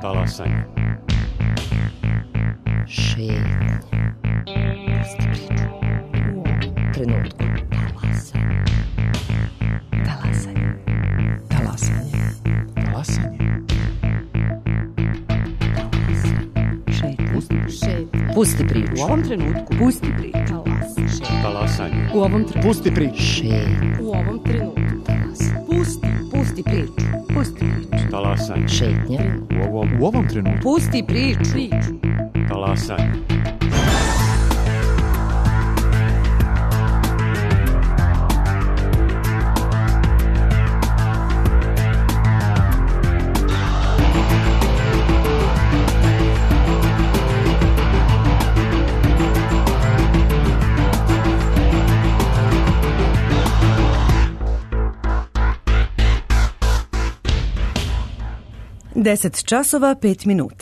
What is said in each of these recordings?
Talasanje. Šetnje. Pusti priču. U ovom trenutku. Talasanje. Talasanje. Talasanje. Talasanje. Šetnje. Pusti priču. U ovom trenutku. Pusti priču. Talasanje. U ovom trenutku. Pusti priču. Šetnje. U ovom trenutku. Pusti priču. Pusti priču. Talasanje. Šetnje. U ovom trenutku. Pusti priču. Talasanje. Deset časova, 5 minuta.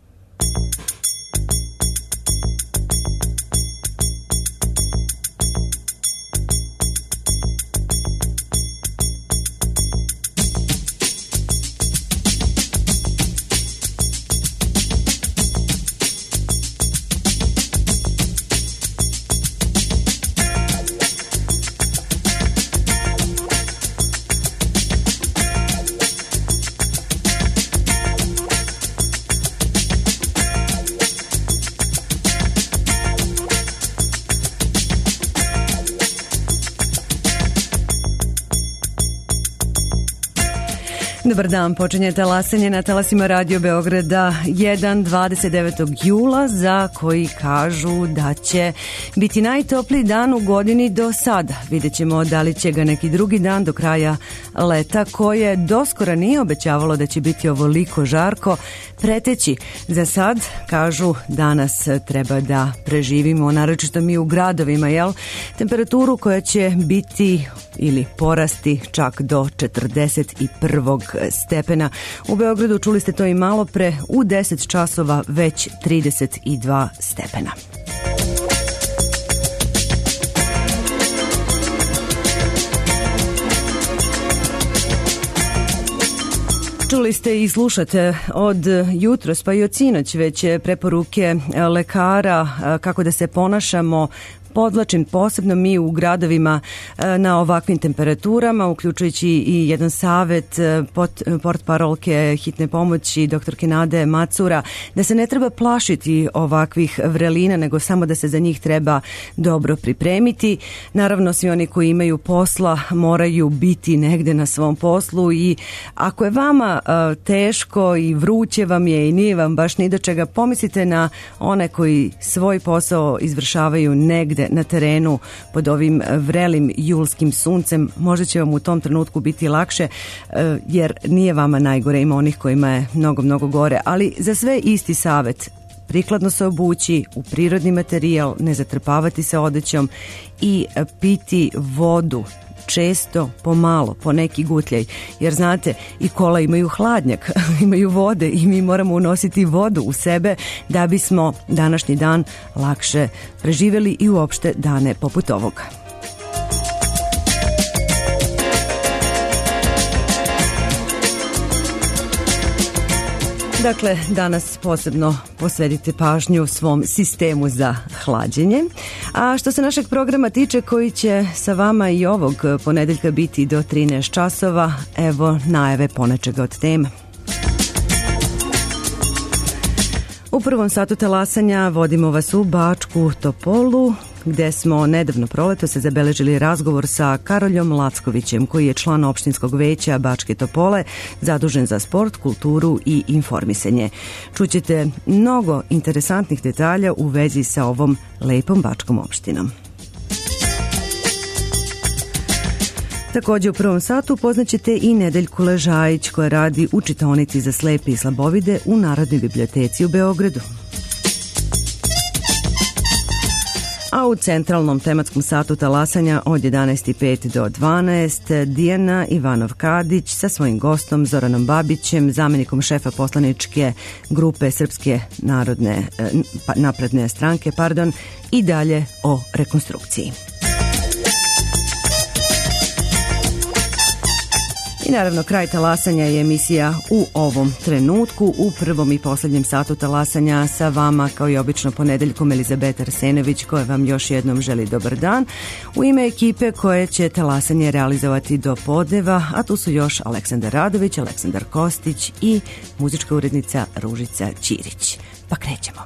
Dobar dan, počinje talasanje na talasima Radio Beograda 29. jula za koji kažu da će biti najtopliji dan u godini do sada. Vidjet ćemo da li će ga neki drugi dan do kraja leta koje doskora nije obećavalo da će biti ovoliko žarko preteći. Za sad, kažu, danas treba da preživimo, naročito mi u gradovima, jel? Temperaturu koja će biti ili porasti čak do 41. stepena. U Beogradu, čuli ste to i malo pre, u 10 časova već 32 stepena. Čuli ste i slušate od jutros pa i od sinoć već preporuke lekara kako da se ponašamo. Podvlačim posebno mi u gradovima na ovakvim temperaturama, uključujući i jedan savet portparolke hitne pomoći doktorke Nade Macura, da se ne treba plašiti ovakvih vrelina, nego samo da se za njih treba dobro pripremiti. Naravno, svi oni koji imaju posla moraju biti negde na svom poslu i ako je vama teško i vruće vam je i nije vam baš ni do čega, pomislite na one koji svoj posao izvršavaju negde na terenu pod ovim vrelim julskim suncem. Možda će vam u tom trenutku biti lakše jer nije vama najgore, ima onih kojima je mnogo, mnogo gore, ali za sve isti savet: prikladno se obući u prirodni materijal, ne zatrpavati se odećom i piti vodu često, pomalo, po neki gutljaj, jer znate, i kola imaju hladnjak, imaju vode i mi moramo unositi vodu u sebe da bismo današnji dan lakše preživjeli i uopšte dane poput ovoga. Dakle, danas posebno posvetite pažnju svom sistemu za hlađenje. A što se našeg programa tiče, koji će sa vama i ovog ponedeljka biti do 13 časova, evo najave ponečega od tema. U prvom satu talasanja vodimo vas u Bačku Topolu, gde smo nedavno proleto se zabeležili razgovor sa Karoljom Lackovićem, koji je član opštinskog veća Bačke Topole, zadužen za sport, kulturu i informisanje. Čućete mnogo interesantnih detalja u vezi sa ovom lepom bačkom opštinom. Također u prvom satu upoznaćete i Nedeljku Ležajić, koja radi u čitaonici za slepe i slabovide u Narodnoj biblioteci u Beogradu. A u centralnom tematskom satu talasanja od 11.05 do 12 Dijana Ivanov-Kadić sa svojim gostom Zoranom Babićem, zamjenikom šefa poslaničke grupe Srpske napredne stranke, i dalje o rekonstrukciji. I naravno, kraj talasanja je emisija u ovom trenutku. U prvom i posljednjem satu talasanja sa vama, kao i obično ponedeljkom, Elizabeta Arsenović, koja vam još jednom želi dobar dan. U ime ekipe koje će talasanje realizovati do podneva, a tu su još Aleksandar Radović, Aleksandar Kostić i muzička urednica Ružica Ćirić. Pa krećemo.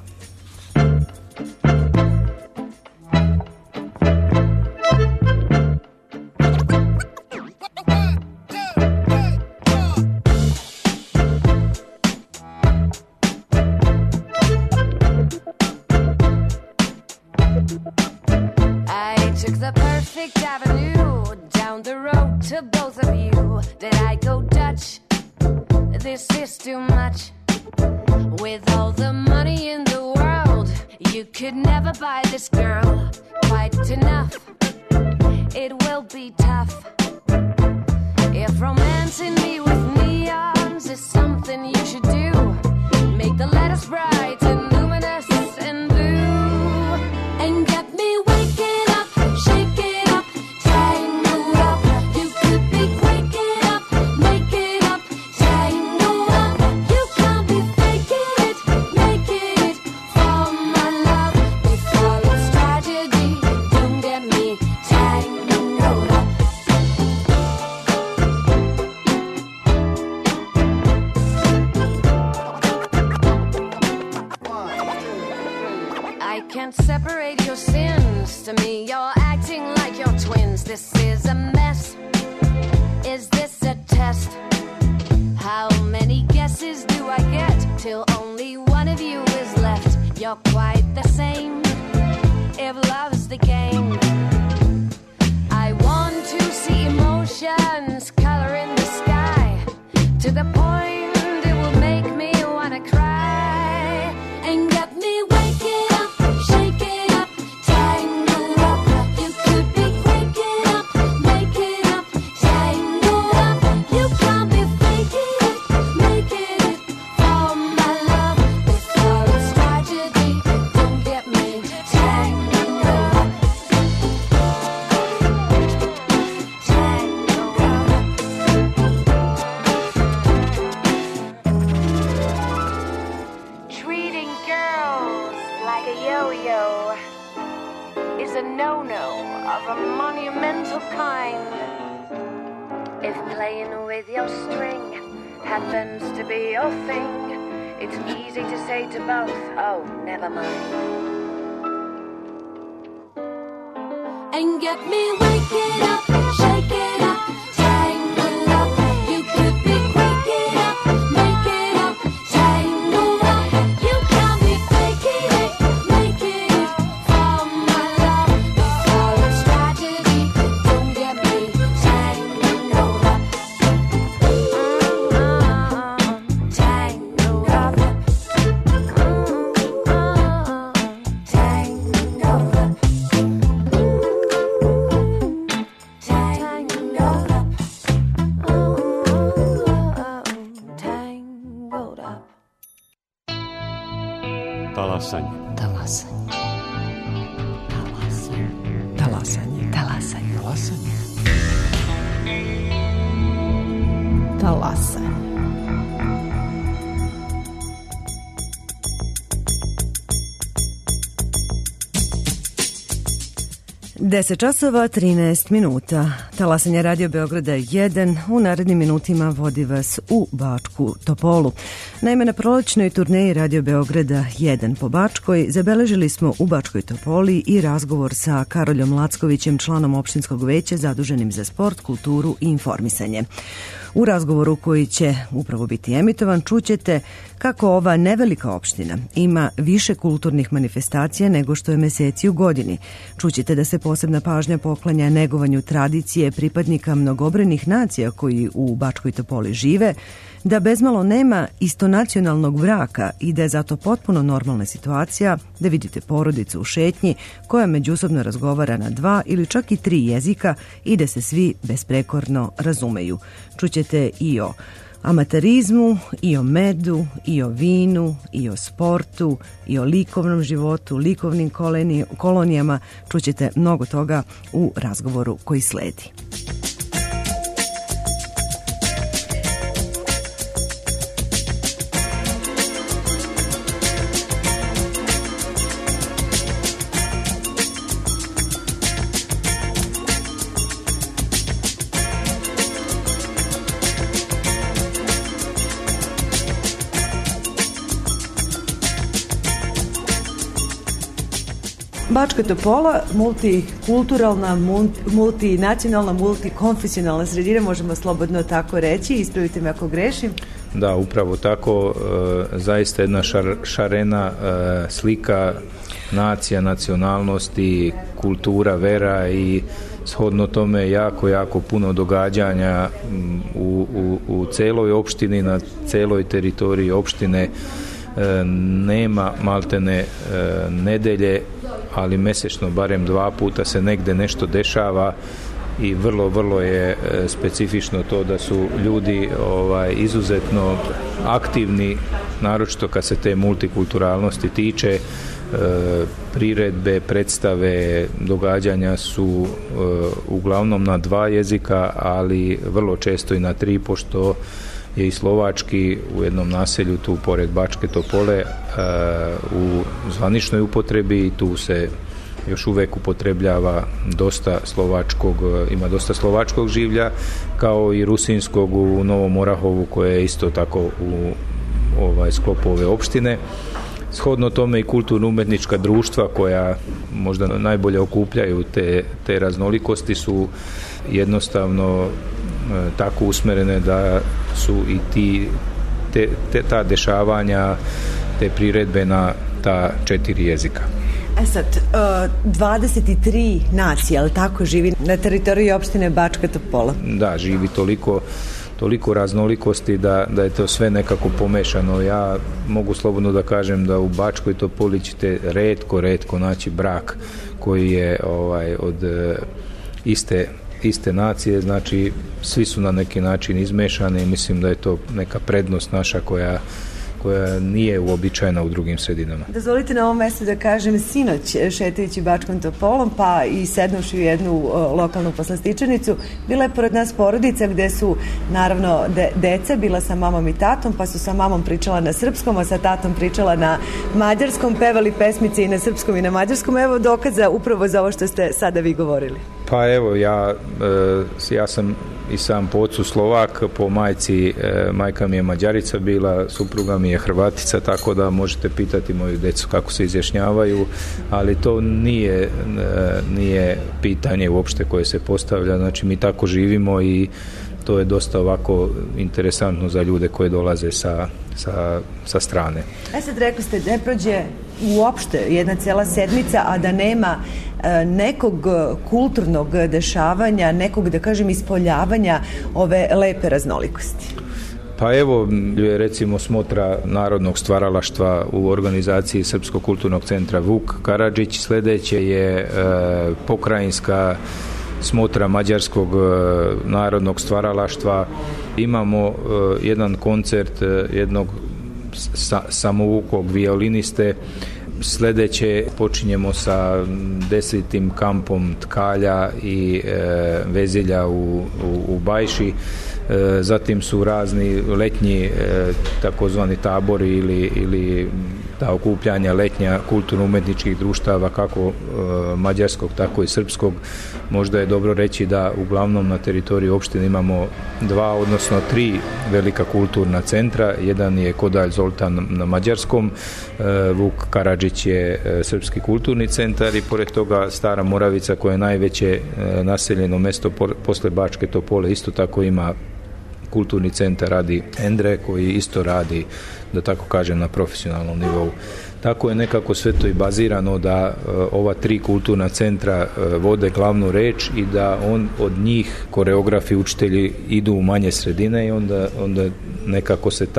Deset časova, 13 minuta. Talasanje Radio Beograda 1 u narednim minutima vodi vas u Bačku Topolu. Naime, na prolećnoj turneji Radio Beograda 1 po Bačkoj zabeležili smo u Bačkoj Topoli i razgovor sa Karoljom Lackovićem, članom opštinskog veća zaduženim za sport, kulturu i informisanje. U razgovoru koji će upravo biti emitovan čućete kako ova nevelika opština ima više kulturnih manifestacija nego što je meseci u godini. Čućete da se posebna pažnja poklanja negovanju tradicije pripadnika mnogobrojnih nacija koji u Bačkoj Topoli žive, da bezmalo nema istonacionalnog braka i da je zato potpuno normalna situacija da vidite porodicu u šetnji koja međusobno razgovara na 2 ili čak i 3 jezika i da se svi besprekorno razumeju. Čućete i o amaterizmu, i o medu, i o vinu, i o sportu, i o likovnom životu, likovnim kolonijama. Čućete mnogo toga u razgovoru koji sledi. Bačka Topola, multikulturalna, multinacionalna, multikonfesionalna sredina, možemo slobodno tako reći, ispravite me ako grešim. Da, upravo tako, zaista jedna šarena slika nacija, nacionalnosti, kultura, vera i shodno tome jako puno događanja u celoj opštini, na celoj teritoriji opštine. Nema maltene nedelje, ali mesečno barem 2 puta se negde nešto dešava i vrlo je specifično to da su ljudi izuzetno aktivni, naročito kad se te multikulturalnosti tiče. Priredbe, predstave, događanja su uglavnom na 2 jezika, ali vrlo često i na 3, pošto je i slovački u jednom naselju tu pored Bačke Topole u zvaničnoj upotrebi i tu se još uvek upotrebljava ima dosta slovačkog življa, kao i rusinskog u Novom Orahovu, koje je isto tako u sklopu ove opštine. Shodno tome i kulturno-umetnička društva koja možda najbolje okupljaju te raznolikosti su jednostavno tako usmerene da su i ta dešavanja, te priredbe na ta 4 jezika. Sad, 23 nacije, ali tako živi na teritoriji opštine Bačka Topola? Da, živi toliko raznolikosti da je to sve nekako pomešano. Ja mogu slobodno da kažem da u Bačkoj Topoli ćete retko naći brak koji je od iste nacije, znači svi su na neki način izmešani i mislim da je to neka prednost naša koja nije uobičajena u drugim sredinama. Dozvolite na ovom mjestu da kažem, sinoć šetajući Bačkom Topolom pa i sednuši u jednu lokalnu poslastičarnicu, bila je pored nas porodica gde su naravno deca bila sa mamom i tatom, pa su sa mamom pričala na srpskom, a sa tatom pričala na mađarskom, pevali pesmice i na srpskom i na mađarskom. Evo dokaza upravo za ovo što ste sada vi govorili. Pa evo, ja sam i sam po ocu Slovak, po majci, majka mi je Mađarica bila, supruga mi je Hrvatica, tako da možete pitati moju decu kako se izjašnjavaju, ali to nije pitanje uopšte koje se postavlja, znači mi tako živimo i to je dosta ovako interesantno za ljude koji dolaze sa strane. Sad rekli ste, ne prođe uopšte jedna cijela sedmica, a da nema nekog kulturnog dešavanja, nekog, da kažem, ispoljavanja ove lepe raznolikosti. Pa evo, recimo smotra narodnog stvaralaštva u organizaciji Srpskog kulturnog centra Vuk Karadžić, sledeće je pokrajinska smotra mađarskog narodnog stvaralaštva. Imamo jedan koncert jednog samoukog violiniste. Sledeće počinjemo sa 10. kampom tkalja i vezilja u Bajši. Zatim su razni letnji takozvani tabori ili ta okupljanja letnja kulturno-umetničkih društava kako mađarskog tako i srpskog. Možda je dobro reći da uglavnom na teritoriji opštine imamo 2 odnosno 3 velika kulturna centra. Jedan je Kodalj Zoltan na mađarskom, Vuk Karadžić je srpski kulturni centar i pored toga Stara Moravica koja je najveće naseljeno mesto posle Bačke Topole isto tako ima kulturni centar Radi Endre koji isto radi, da tako kažem, na profesionalnom nivou. Tako je nekako sve to i bazirano da ova 3 kulturna centra vode glavnu reč i da od njih koreografi, učitelji idu u manje sredine i onda nekako se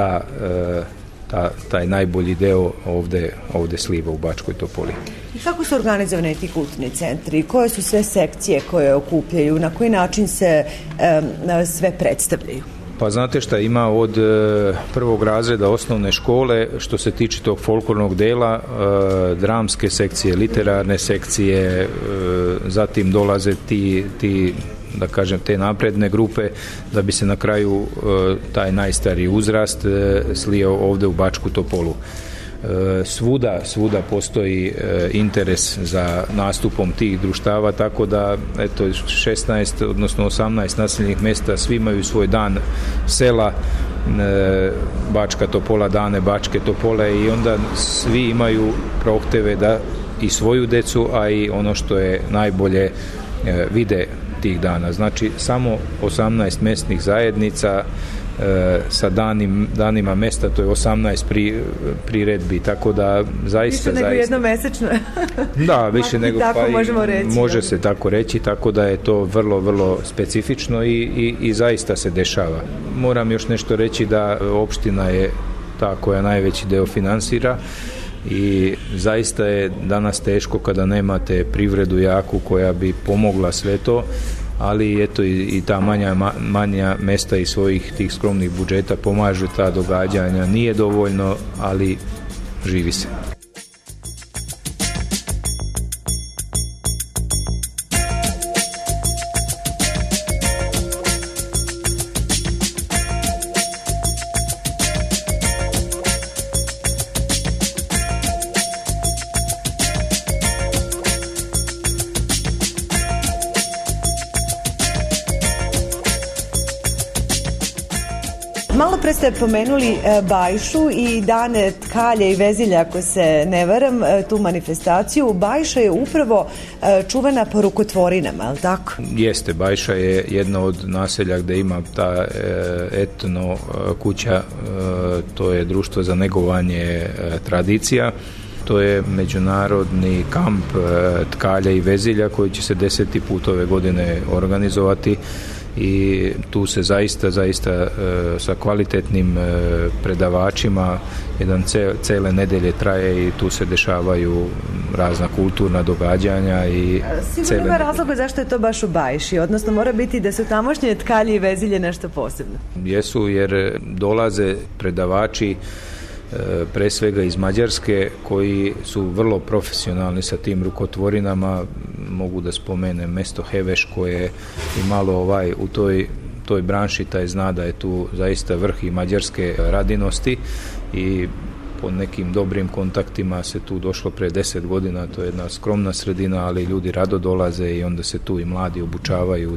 taj najbolji deo ovde sliva u Bačkoj Topoli. I kako su organizovani ti kulturni centri? Koje su sve sekcije koje okupljaju? Na koji način se sve predstavljaju? Pa znate šta, ima od prvog razreda osnovne škole, što se tiče tog folklornog dela, dramske sekcije, literarne sekcije, zatim dolaze ti da kažem, te napredne grupe, da bi se na kraju taj najstariji uzrast slio ovde u Bačku Topolu. Svuda postoji interes za nastupom tih društava, tako da eto 16 odnosno 18 naseljenih mesta svi imaju svoj dan sela, Bačka Topola, dane Bačke Topole i onda svi imaju prohteve da i svoju decu, a i ono što je najbolje vide tih dana. Znači samo 18 mesnih zajednica sa danima mesta, to je 18 priredbi, tako da zaista... Više nego jednomesečno. Da, više nego, tako možemo reći. Može se tako reći, tako da je to vrlo, vrlo specifično i zaista se dešava. Moram još nešto reći da opština je ta koja najveći deo finansira i zaista je danas teško kada nemate privredu jaku koja bi pomogla sve to, ali eto i ta manja mesta iz svojih tih skromnih budžeta pomažu ta događanja. Nije dovoljno, ali živi se. Malo pre ste pomenuli Bajšu i dane tkalja i vezilja, ako se ne varam, tu manifestaciju. Bajša je upravo čuvana po rukotvorinama, je li tako? Jeste, Bajša je jedna od naselja gde ima ta etno kuća, to je društvo za negovanje tradicija. To je međunarodni kamp tkalja i vezilja koji će se 10. put ove godine organizovati i tu se zaista sa kvalitetnim predavačima jedan cele nedelje traje i tu se dešavaju razna kulturna događanja i sigurno ima razloga zašto je to baš u Bajši, odnosno mora biti da su tamošnje tkalje i vezilje nešto posebno. Jesu, jer dolaze predavači pre svega iz Mađarske koji su vrlo profesionalni sa tim rukotvorinama. Mogu da spomenem mesto Heveš koje je imalo u toj branši, taj zna da je tu zaista vrh i mađarske radinosti i po nekim dobrim kontaktima se tu došlo pre 10 godina, to je jedna skromna sredina, ali ljudi rado dolaze i onda se tu i mladi obučavaju u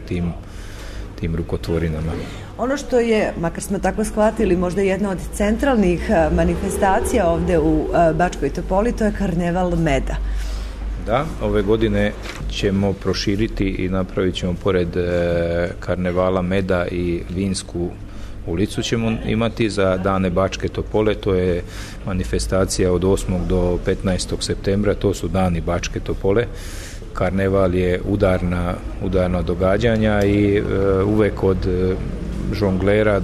tim rukotvorinama. Ono što je, makar smo tako shvatili, možda jedna od centralnih manifestacija ovde u Bačkoj Topoli, to je karneval meda. Da, ove godine ćemo proširiti i napravit ćemo pored karnevala meda i vinsku ulicu ćemo imati za dane Bačke Topole, to je manifestacija od 8. do 15. septembra, to su dani Bačke Topole. Karneval je udarna događanja i uvek od žonglera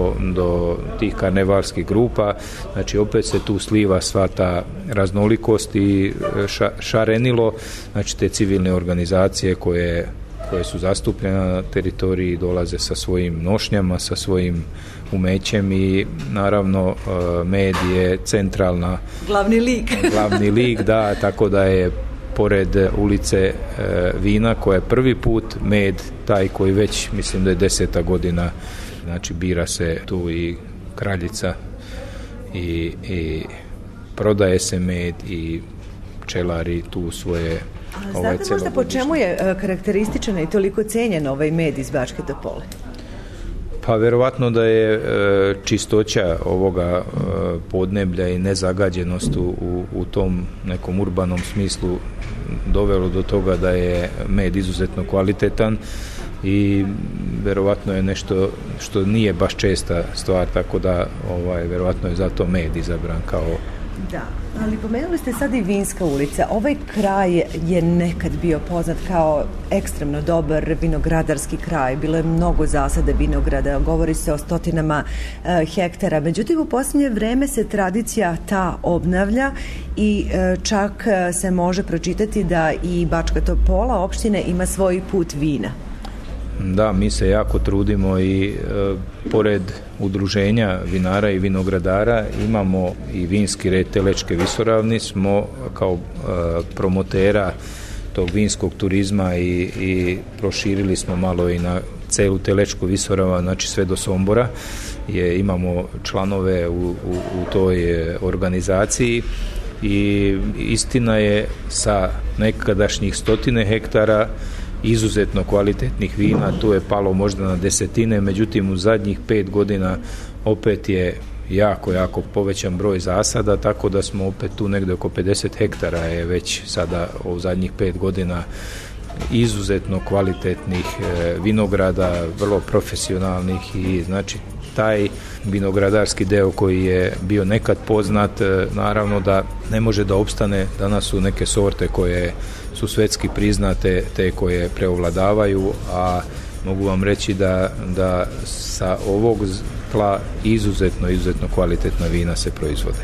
do tih karnevalskih grupa, znači opet se tu sliva sva ta raznolikost i šarenilo, znači te civilne organizacije koje su zastupljene na teritoriji dolaze sa svojim nošnjama, sa svojim umećem i naravno med je centralna glavni lik, da, tako da je pored ulice vina koja je prvi put, med taj koji već mislim da je 10. godina, znači bira se tu i kraljica i prodaje se med i pčelari tu svoje. Znate možda po čemu je karakterističan i toliko cenjen ovaj med iz Bačke Topole? Pa verovatno da je čistoća ovoga podneblja i nezagađenost u tom nekom urbanom smislu dovelo do toga da je med izuzetno kvalitetan i verovatno je nešto što nije baš česta stvar, tako da verovatno je zato med izabran kao. Da, ali pomenuli ste sad i Vinska ulica. Ovaj kraj je nekad bio poznat kao ekstremno dobar vinogradarski kraj. Bilo je mnogo zasada vinograda, govori se o stotinama hektara. Međutim, u posljednje vreme se tradicija ta obnavlja i čak se može pročitati da i Bačka Topola opštine ima svoj put vina. Da, mi se jako trudimo i pored udruženja vinara i vinogradara imamo i vinski red Telečke visoravni, smo kao promotera tog vinskog turizma i proširili smo malo i na celu Telečku visoravan, znači sve do Sombora, imamo članove u toj organizaciji i istina je sa nekadašnjih 100 hektara izuzetno kvalitetnih vina, tu je palo možda na desetine, međutim u zadnjih 5 godina opet je jako povećan broj zasada, tako da smo opet tu negdje oko 50 hektara je već sada u zadnjih 5 godina izuzetno kvalitetnih vinograda, vrlo profesionalnih i znači taj vinogradarski deo koji je bio nekad poznat, naravno da ne može da opstane. Danas su neke sorte koje su svjetski priznate, te koje preovladavaju, a mogu vam reći da sa ovog tla izuzetno kvalitetna vina se proizvode.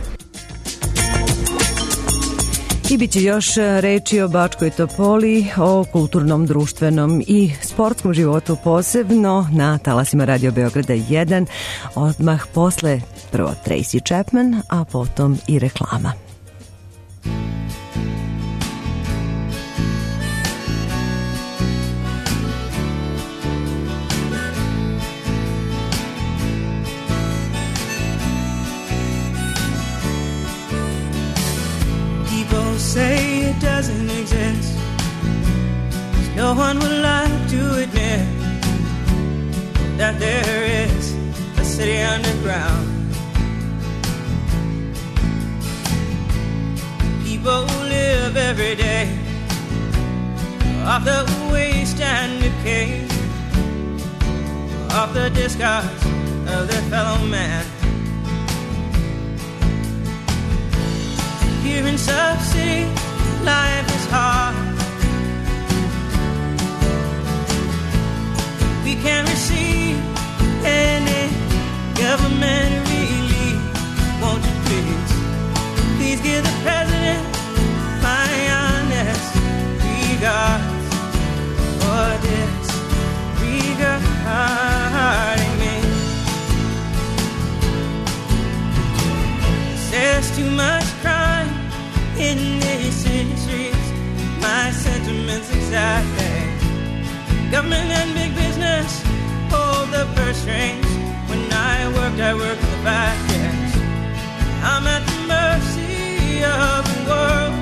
I bit će još reči o Bačkoj Topoli, o kulturnom, društvenom i sportskom životu posebno na talasima Radio Beograda 1, odmah posle prvo Tracy Chapman, a potom i reklama. Say it doesn't exist, 'cause no one would like to admit that there is a city underground. People live every day off the waste and decay, off the discards of their fellow man. Here in Sub City, life is hard. We can't receive any government relief. Won't you please give the president my honest regards for disregarding me. There's too much crime in these city streets, my sentiments exactly. Government and big business hold the purse strings. When I worked in the factories. I'm at the mercy of the world.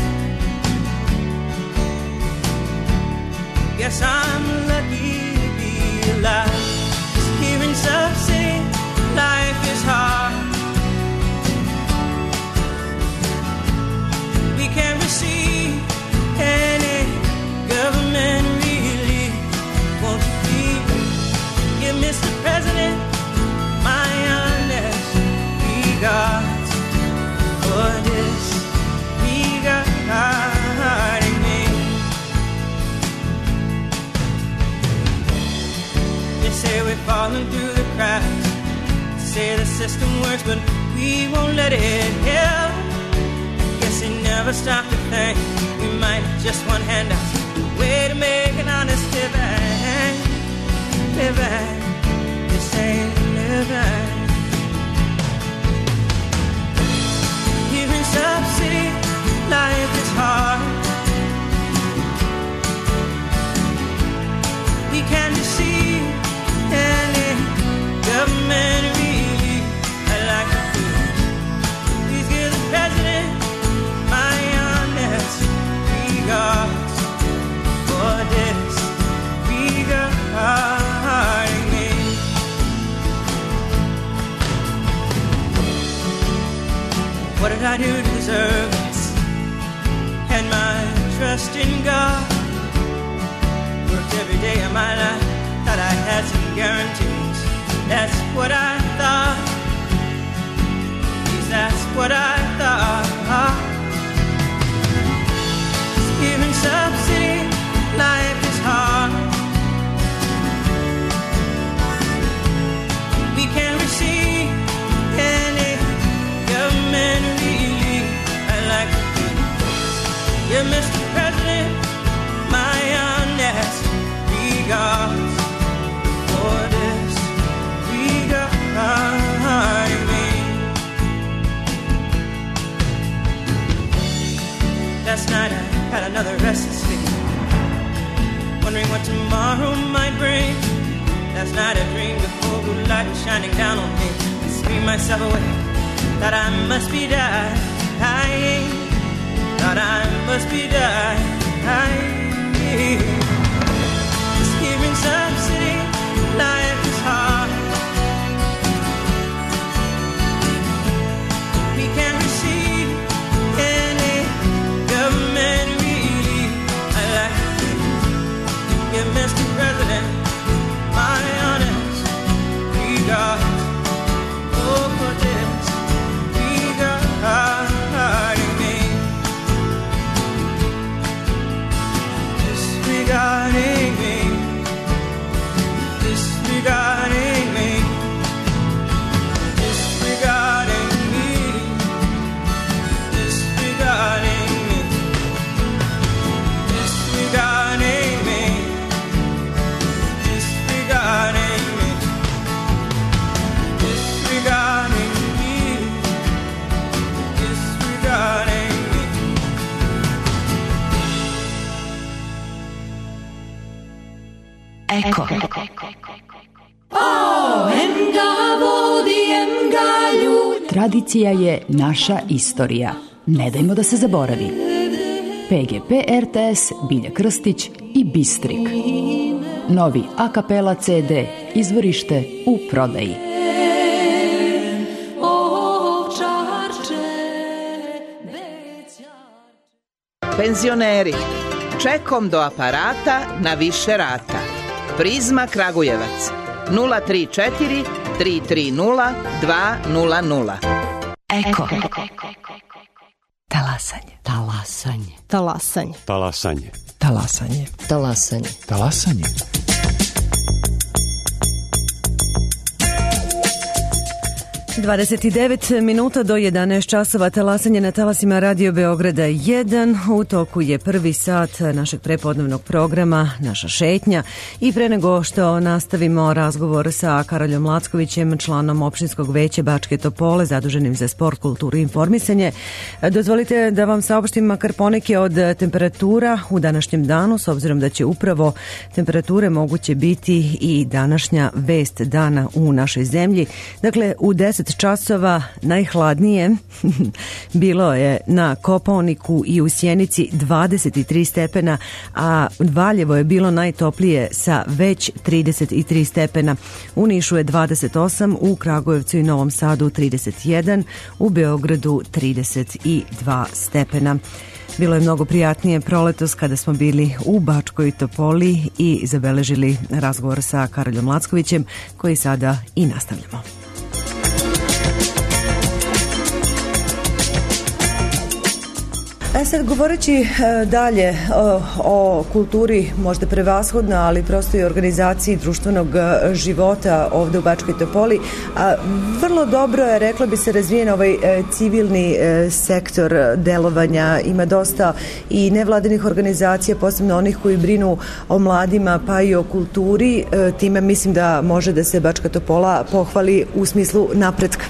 Guess I'm lucky to be alive. 'Cause here in Sub City, life is hard. We can't receive any government relief. Won't you please give Mr. President my honest regards for disregarding me. They say we're falling through the cracks. They say the system works, but we won't let it help. They never stop to think we might just one handout the way to make an honest living. They say living. Here in Sub City, life is hard. We can't receive any government relief. I like to please give the president my honest regards for disregarding me. What did I do to deserve this? Had my trust in God. Worked every day of my life, thought I had some guarantees. That's what I thought. Please, that's what I thought. Here in Sub City, life is hard. We can't receive any government relief. I'd like to give Mr. President my honest regards for disregarding me. Last night I had another restless sleep, wondering what tomorrow might bring. Last night I dreamed the full blue light was shining down on me. I screamed myself away, thought I must be dying. Thought I must be dying. Just here in Sub City, life is hard. Eko. Tradicija je naša istorija. Ne dajmo da se zaboravi. PGP RTS, Bilja Krstić i Bistrik. Novi a cappella CD, izvorište u prodaji. Penzioneri, čekom do aparata na više rata. Prizma Kragujevac 034 330 200. Eko. Talasanje. Talasanje. Talasanje. Talasanje. Talasanje. Talasanje. Talasanje. ...29 minuta do 11 časova, talasanje na talasima Radio Beograda 1. U toku je prvi sat našeg prepodnevnog programa, naša šetnja. I pre nego što nastavimo razgovor sa Karoljom Lackovićem, članom opštinskog veća Bačke Topole, zaduženim za sport, kulturu i informisanje, dozvolite da vam saopštim makar poneke od temperatura u današnjem danu, s obzirom da će upravo temperature moguće biti i današnja vest dana u našoj zemlji. Dakle, u 10 časova najhladnije bilo je na Kopaoniku i u Sjenici 23 stepena, a Valjevo je bilo najtoplije sa već 33 stepena. U Nišu je 28, u Kragujevcu i Novom Sadu 31, u Beogradu 32 stepena. Bilo je mnogo prijatnije proletos kada smo bili u Bačkoj Topoli i zabeležili razgovor sa Karoljom Lackovićem, koji sada i nastavljamo. Sad govoreći dalje o kulturi, možda prevashodna, ali prosto i organizaciji društvenog života ovde u Bačkoj Topoli, vrlo dobro je, rekla bi se, razvijen ovaj civilni sektor delovanja. Ima dosta i nevladinih organizacija, posebno onih koji brinu o mladima pa i o kulturi. Time mislim da može da se Bačka Topola pohvali u smislu napretka.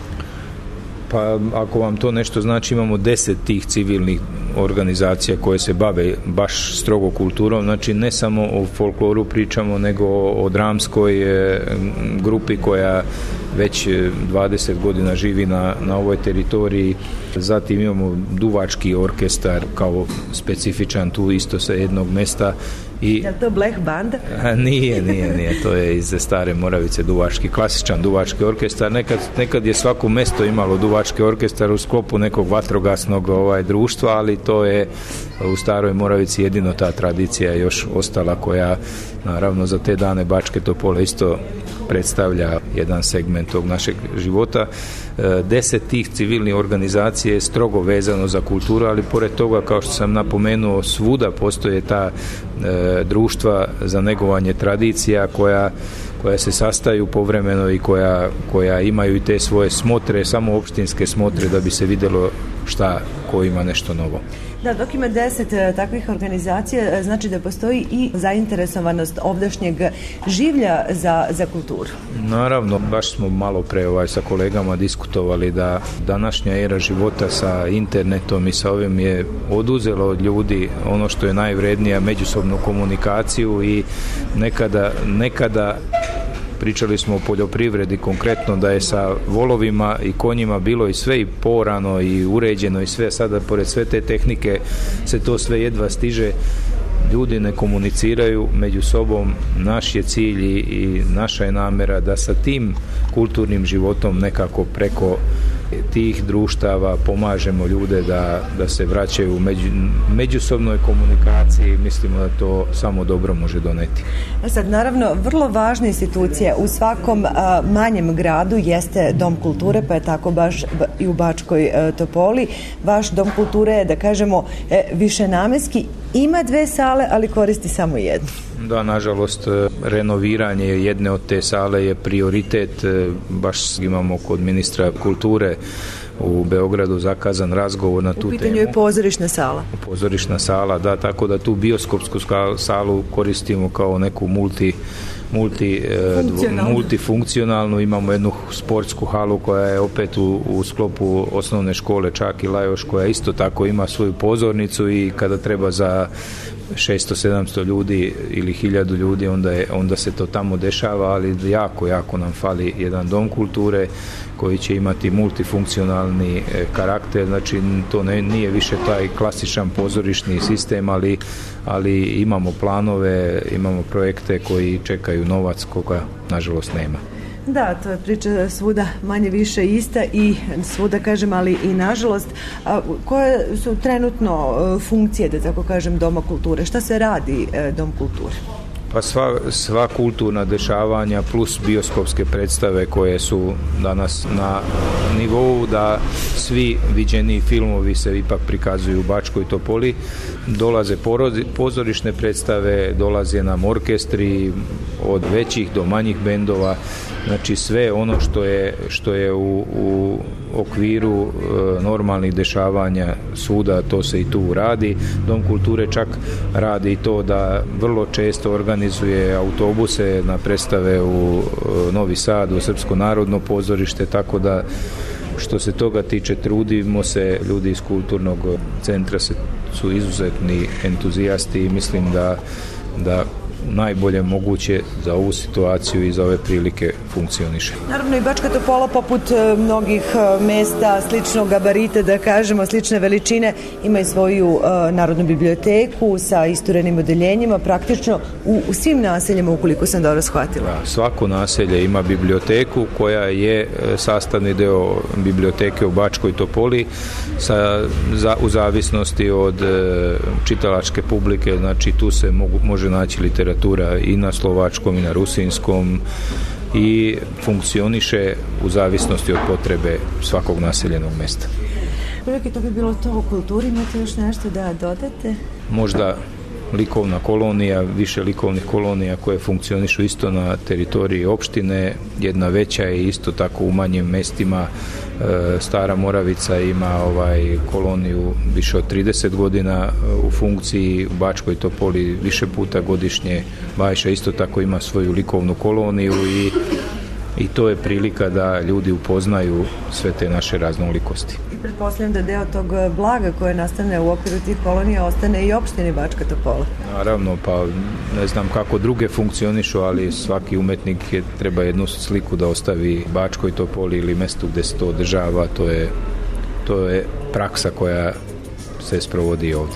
Pa ako vam to nešto znači, imamo 10 tih civilnih organizacija koje se bave baš strogo kulturom, znači ne samo o folkloru pričamo, nego o dramskoj grupi koja već 20 godina živi na ovoj teritoriji. Zatim imamo duvački orkestar kao specifičan tu isto sa jednog mesta. Je to Black Band? Nije. To je iz Stare Moravice duvački, klasičan duvački orkestar. Nekad je svako mesto imalo duvački orkestar u sklopu nekog vatrogasnog društva, ali to je u Staroj Moravici jedino ta tradicija još ostala, koja naravno za te dane Bačke Topole isto predstavlja jedan segment tog našeg života. 10 tih civilnih organizacija je strogo vezano za kulturu, ali pored toga, kao što sam napomenuo, svuda postoje ta društva za negovanje tradicija koja se sastaju povremeno i koja imaju i te svoje smotre, samo opštinske smotre, da bi se vidjelo ko ima nešto novo. Da, dok ima 10 takvih organizacija, znači da postoji i zainteresovanost ovdašnjeg življa za kulturu. Naravno, baš smo malo pre sa kolegama diskutovali da današnja era života sa internetom i sa ovim je oduzelo od ljudi ono što je najvrednije, međusobnu komunikaciju, i nekada pričali smo o poljoprivredi konkretno, da je sa volovima i konjima bilo i sve i porano i uređeno i sve. Sada pored sve te tehnike se to sve jedva stiže. Ljudi ne komuniciraju među sobom. Naš je cilj i naša je namera da sa tim kulturnim životom nekako preko tih društava pomažemo ljude da se vraćaju u međusobnoj komunikaciji. Mislimo da to samo dobro može doneti. Sad, naravno, vrlo važna institucija u svakom manjem gradu jeste Dom kulture, pa je tako baš i u Bačkoj Topoli. Vaš Dom kulture je, da kažemo, višenamenski. Ima 2 sale, ali koristi samo jednu. Da, nažalost, renoviranje jedne od te sale je prioritet. Baš imamo kod ministra kulture u Beogradu zakazan razgovor na tu temu. U pitanju je pozorišna sala. Pozorišna sala, da, tako da tu bioskopsku salu koristimo kao neku multifunkcionalnu. Imamo jednu sportsku halu koja je opet u sklopu osnovne škole Čak i Lajoš, koja isto tako ima svoju pozornicu, i kada treba za 600-700 ljudi ili 1000 ljudi, onda se to tamo dešava, ali jako nam fali jedan dom kulture koji će imati multifunkcionalni karakter, znači to nije više taj klasičan pozorišni sistem, ali imamo planove, imamo projekte koji čekaju novac koga nažalost nema. Da, to je priča svuda manje više ista i svuda kažem, ali i nažalost. Koje su trenutno funkcije, da tako kažem, Doma kulture? Šta se radi Dom kulture? Pa sva kulturna dešavanja plus bioskopske predstave koje su danas na nivou da svi viđeni filmovi se ipak prikazuju u Bačkoj Topoli. Dolaze pozorišne predstave, dolaze nam orkestri od većih do manjih bendova, znači sve ono što je u okviru normalnih dešavanja svuda, to se i tu radi. Dom kulture čak radi to da vrlo često organizuje autobuse na predstave u Novi Sad, u Srpsko narodno pozorište, tako da što se toga tiče trudimo se, ljudi iz kulturnog centra su izuzetni entuzijasti i mislim da najbolje moguće za ovu situaciju i za ove prilike funkcioniše. Naravno i Bačka Topola, poput mnogih mesta sličnog gabarita, da kažemo, slične veličine, ima i svoju narodnu biblioteku sa isturenim odeljenjima praktično u svim naseljima, ukoliko sam dobro shvatila. Da, svako naselje ima biblioteku koja je sastavni deo biblioteke u Bačkoj Topoli u zavisnosti od čitalačke publike, znači tu se može naći literatura i na slovačkom i na rusinskom i funkcioniše u zavisnosti od potrebe svakog naseljenog mesta. To bi bilo to u kulturi, imate još nešto da dodate? Možda likovna kolonija, više likovnih kolonija koje funkcionišu isto na teritoriji opštine, jedna veća je isto tako u manjim mestima. Stara Moravica ima koloniju više od 30 godina u funkciji, u Bačkoj Topoli više puta godišnje. Bajša isto tako ima svoju likovnu koloniju i to je prilika da ljudi upoznaju sve te naše raznolikosti. I pretpostavljam da deo tog blaga koje nastane u okviru tih kolonija ostane i opštini Bačka Topola. Naravno, pa ne znam kako druge funkcionišu, ali svaki umetnik treba jednu sliku da ostavi Bačkoj Topoli ili mestu gde se to održava. To je praksa koja se sprovodi ovde.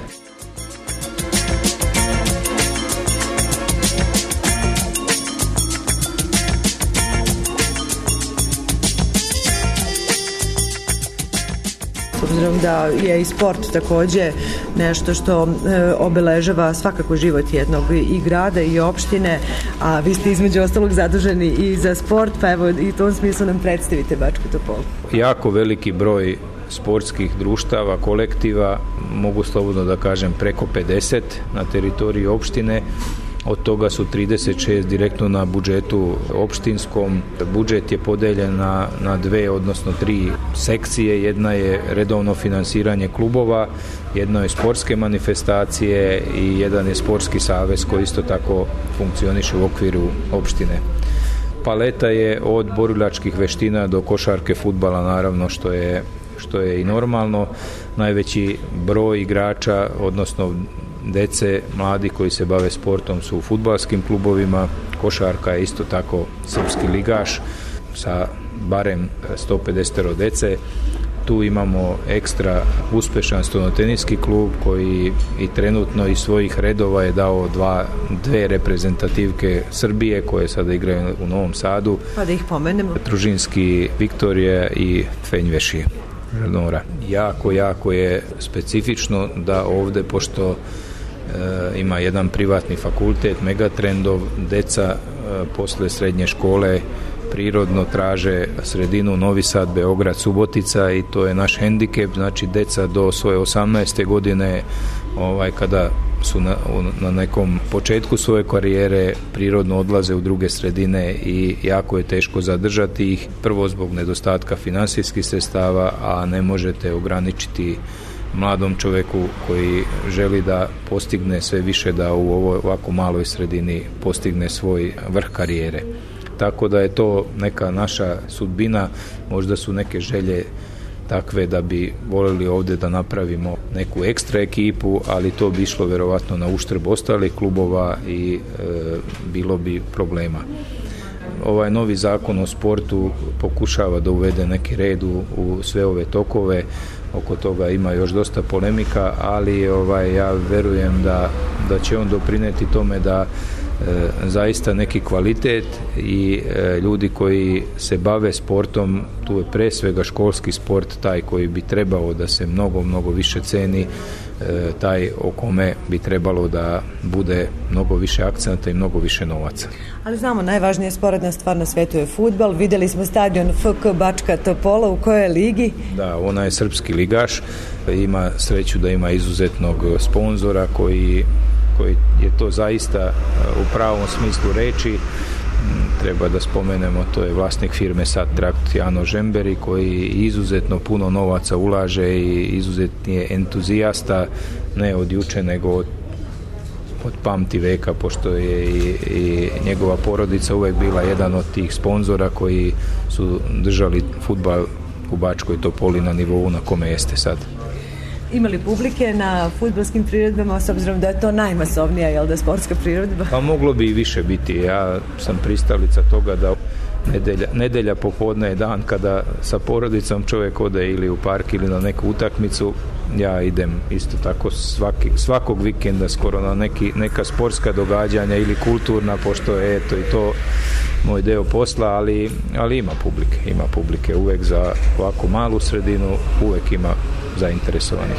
Obzirom da je i sport takođe nešto što obeležava svakako život jednog i grada i opštine, a vi ste između ostalog zaduženi i za sport, pa evo i u tom smislu nam predstavite Bačku Topolu. Jako veliki broj sportskih društava, kolektiva, mogu slobodno da kažem preko 50 na teritoriji opštine. Od toga su 36 direktno na budžetu opštinskom. Budžet je podeljen na dve, odnosno 3 sekcije. Jedna je redovno finansiranje klubova, jedno je sportske manifestacije i jedan je sportski savez koji isto tako funkcioniše u okviru opštine. Paleta je od borilačkih veština do košarke, fudbala, naravno, što je i normalno. Najveći broj igrača, odnosno dece, mladi koji se bave sportom su u fudbalskim klubovima. Košarka je isto tako srpski ligaš sa barem 150 dece. Tu imamo ekstra uspešan stonoteniski klub koji i trenutno iz svojih redova je dao dve reprezentativke Srbije koje sada igraju u Novom Sadu. Pa da ih pomenemo. Tružinski Viktorija i Fenjvešije. Jako je specifično da ovde, pošto ima jedan privatni fakultet, Megatrendov, deca posle srednje škole prirodno traže sredinu Novi Sad, Beograd, Subotica i to je naš hendikep, znači deca do svoje 18. godine kada su na nekom početku svoje karijere prirodno odlaze u druge sredine i jako je teško zadržati ih, prvo zbog nedostatka finansijskih sredstava, a ne možete ograničiti mladom čoveku koji želi da postigne sve više, da u ovako maloj sredini postigne svoj vrh karijere. Tako da je to neka naša sudbina, možda su neke želje takve da bi voljeli ovdje da napravimo neku ekstra ekipu, ali to bi išlo vjerovatno na uštrb ostalih klubova i bilo bi problema. Ovaj novi zakon o sportu pokušava da uvede neki red u sve ove tokove, oko toga ima još dosta polemika, ali ja verujem da će on doprinijeti tome da zaista neki kvalitet i ljudi koji se bave sportom, tu je pre svega školski sport taj koji bi trebao da se mnogo više ceni, taj o kome bi trebalo da bude mnogo više akcenata i mnogo više novaca. Ali znamo, najvažnija sporedna stvar na svetu je fudbal. Vidjeli smo stadion FK Bačka Topola, u kojoj ligi? Da, ona je srpski ligaš, ima sreću da ima izuzetnog sponzora koji je to zaista u pravom smislu reči. Treba da spomenemo, to je vlasnik firme Satrakt Jano Žemberi, koji izuzetno puno novaca ulaže i izuzetni je entuzijasta, ne od juče nego od pamti veka, pošto je i njegova porodica uvijek bila jedan od tih sponzora koji su držali fudbal u Bačkoj Topoli na nivou na kome jeste sad. Imali publike na fudbalskim priredbama, s obzirom da je to najmasovnija, sportska priredba? Pa moglo bi i više biti. Ja sam pristalica toga da nedelja popodne je dan kada sa porodicom čovjek ode ili u park ili na neku utakmicu. Ja idem isto tako svakog vikenda skoro na neka sportska događanja ili kulturna, pošto je i to moj deo posla, ali ima publike uvijek za ovako malu sredinu, uvijek ima zainteresovanih.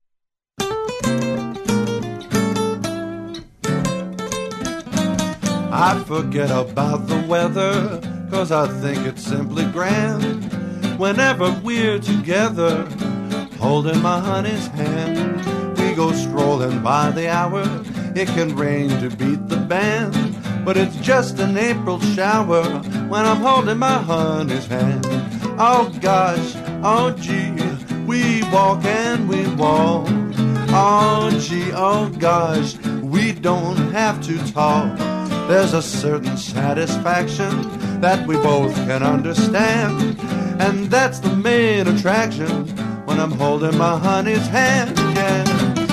I forget about the weather, 'cause I think it's simply grand. Whenever we're together, holding my honey's hand, we go strolling by the hour. It can rain to beat the band, but it's just an April shower when I'm holding my honey's hand. Oh gosh, oh gee, we walk and we walk. Oh gee, oh gosh, we don't have to talk. There's a certain satisfaction that we both can understand, and that's the main attraction when I'm holding my honey's hand, yeah.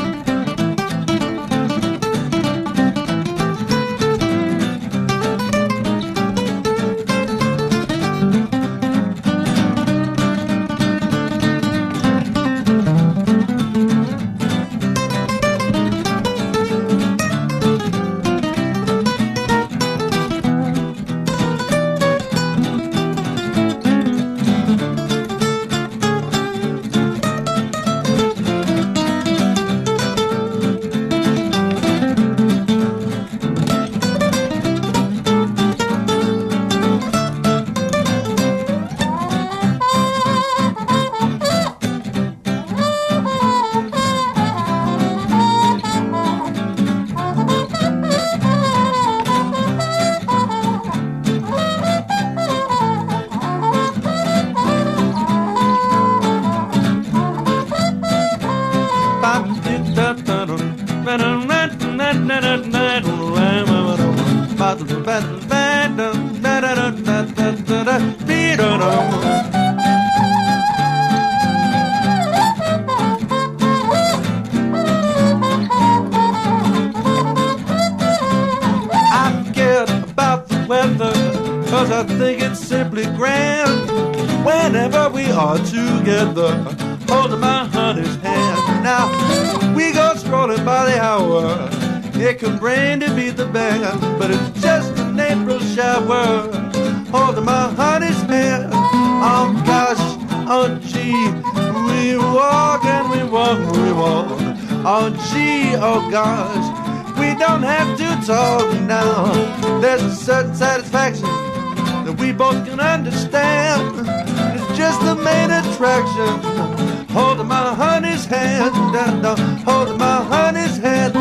Oh gee, oh gosh, we don't have to talk now. There's a certain satisfaction that we both can understand. It's just the main attraction. Holding my honey's hand, holding my honey's hand,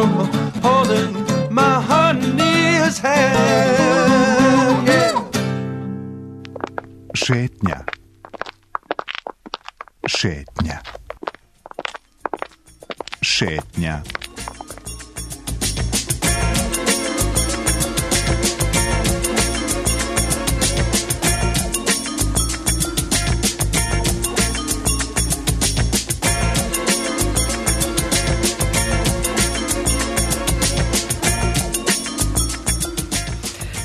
holding my honey's hand. Yeah. Šetnja. Šetnja. Šetnja.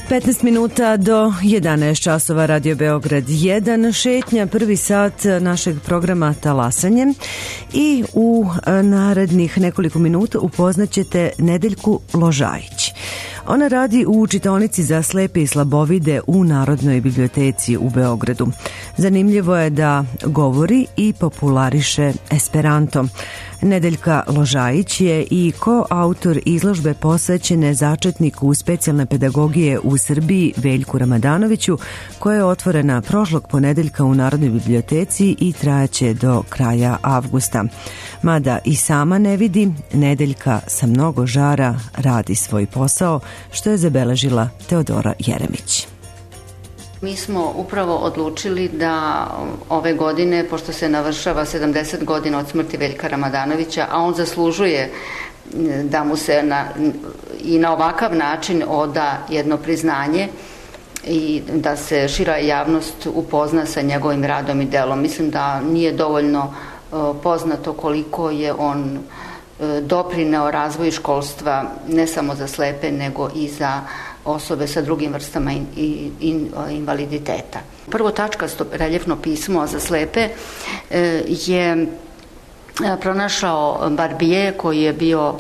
15 minuta do 11 časova, Radio Beograd 1, šetnja, prvi sat našeg programa Talasanje, i u narednih nekoliko minuta upoznaćete Nedeljku Ložajić. Ona radi u čitaonici za slepe i slabovide u Narodnoj biblioteci u Beogradu. Zanimljivo je da govori i populariše esperanto. Nedeljka Ložajić je i koautor izložbe posvećene začetniku specijalne pedagogije u Srbiji Veljku Ramadanoviću, koja je otvorena prošlog ponedeljka u Narodnoj biblioteci i trajaće do kraja avgusta. Mada i sama ne vidi, Nedeljka sa mnogo žara radi svoj posao, što je zabeležila Teodora Jeremić. Mi smo upravo odlučili da ove godine, pošto se navršava 70 godina od smrti Veljka Ramadanovića, a on zaslužuje da mu se i na ovakav način oda jedno priznanje i da se šira javnost upozna sa njegovim radom i delom. Mislim da nije dovoljno poznato koliko je on doprineo razvoju školstva ne samo za slepe, nego i za osobe sa drugim vrstama invaliditeta. Prvo tačkasto reljefno pismo za slepe je pronašao Barbier, koji je bio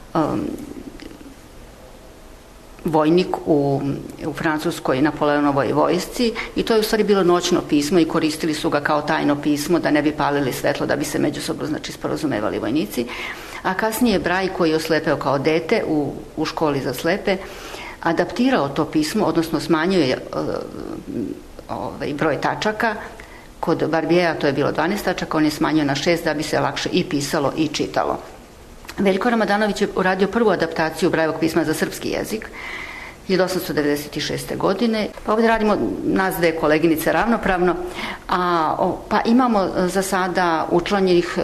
vojnik u francuskoj Napoleonovoj vojsci, i to je u stvari bilo noćno pismo i koristili su ga kao tajno pismo da ne bi palili svetlo, da bi se međusobno sporazumevali vojnici. A kasnije Braj, koji je oslepeo kao dete u školi za slepe, adaptirao to pismo, odnosno smanjio je broj tačaka. Kod Barbiera to je bilo 12 tačaka, on je smanjio na 6 da bi se lakše i pisalo i čitalo. Veljko Ramadanović je uradio prvu adaptaciju Brajevog pisma za srpski jezik 1896. godine. Pa ovdje radimo nas dve koleginice ravnopravno, pa imamo za sada učlanjenih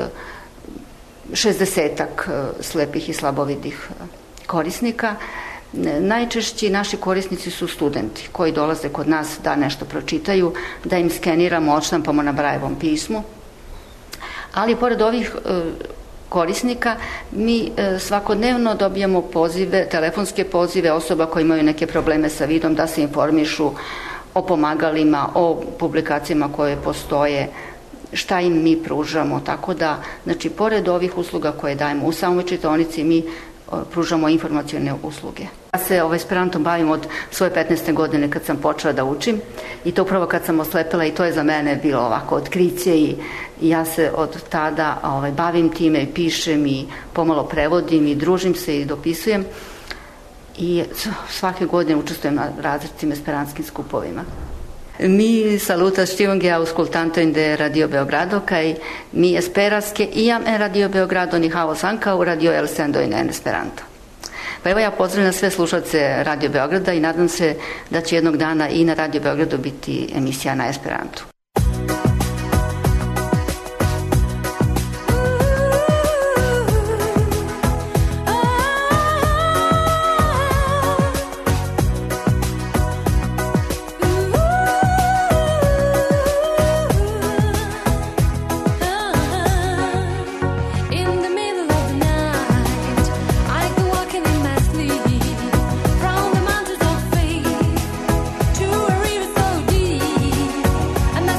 60-ak slepih i slabovidih korisnika. Najčešći naši korisnici su studenti koji dolaze kod nas da nešto pročitaju, da im skeniramo, odštampamo na Brajevom pismu. Ali pored ovih korisnika mi svakodnevno dobijamo pozive, telefonske pozive osoba koji imaju neke probleme sa vidom, da se informišu o pomagalima, o publikacijama koje postoje, šta im mi pružamo. Tako da, znači, pored ovih usluga koje dajemo u samoj čitaonici, mi pružamo informacione usluge. Ja se esperantom bavim od svoje 15. godine kad sam počela da učim, i to upravo kad sam oslepela, i to je za mene bilo ovako otkriće, i ja se od tada bavim time i pišem i pomalo prevodim i družim se i dopisujem, i svake godine učestvujem na različitim esperantskim skupovima. Mi salutas ĉiujn geaŭskultantojn de Radio Beogrado kaj mi esperas ke iam en Radio Beogrado ni havos ankaŭ radioelsendojn en Esperanto. Pa evo, ja pozdravljam sve slušalce Radio Beograda i nadam se da će jednog dana i na Radio Beogradu biti emisija na Esperantu. I'm not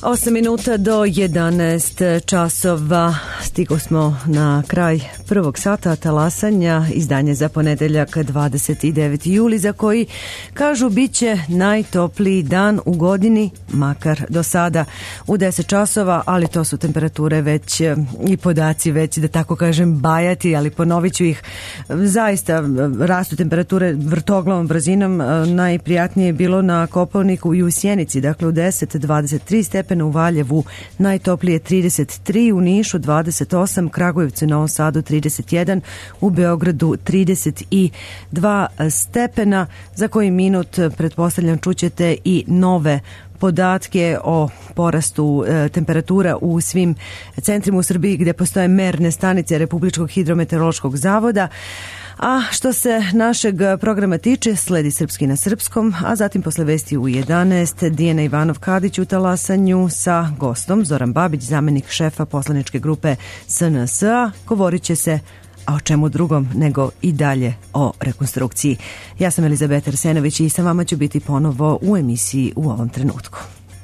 8 minuta do 11 časova. Stigo smo na kraj prvog sata talasanja, izdanje za ponedeljak 29. juli, za koji kažu bit će najtopliji dan u godini, makar do sada u 10 časova, ali to su temperature već i podaci već, da tako kažem, bajati, ali ponovit ću ih. Zaista rastu temperature vrtoglavom brzinom. Najprijatnije je bilo na Kopaoniku i u Sjenici, dakle u 10-23 stepena, u Valjevu najtoplije 33, u Nišu 28, Kragujevcu i Novom Sadu 31, u Beogradu 32 stepena. Za koji minut, pretpostavljam, čućete i nove podatke o porastu temperatura u svim centrima u Srbiji gdje postoje merne stanice Republičkog hidrometeorološkog zavoda. A što se našeg programa tiče, sledi Srpski na srpskom, a zatim posle vesti u 11 Dijana Ivanov-Kadić u talasanju sa gostom Zoran Babić, zamenik šefa poslaničke grupe SNS-a. Govorit će se a o čemu drugom nego i dalje o rekonstrukciji. Ja sam Elizabeta Arsenović i sa vama ću biti ponovo u emisiji u ovom trenutku.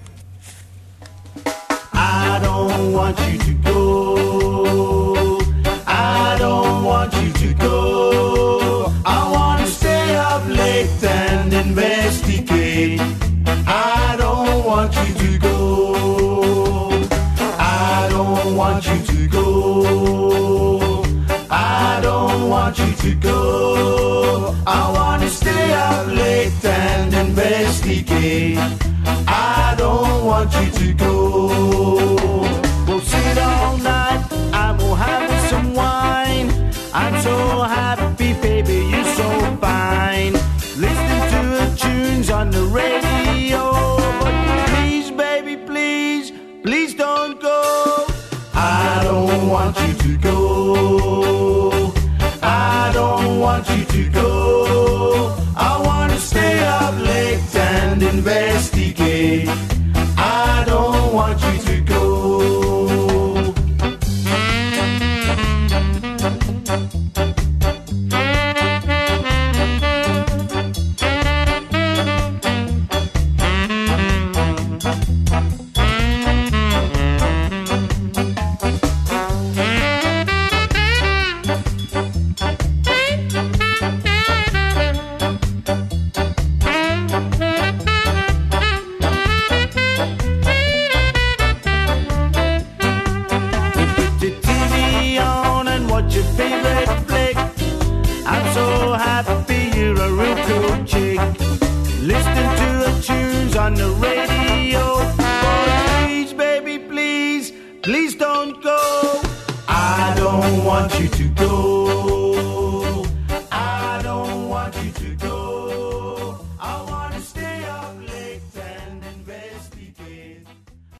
I don't want you to go. I don't want you to go. I want to stay up late and investigate. I don't want you to go. I don't want you to go. I don't want you to go. I want to stay up late and investigate. I don't want you to go. We'll sit all night and we'll have some wine. I'm so happy, baby, you're so fine. Listen to the tunes on the radio. But please, baby, please, please don't go. I don't want you to go. I don't want you to go. I want to stay up late and investigate. I don't want you to go. On the radio, but please, baby, please, please don't go. I don't want you to go.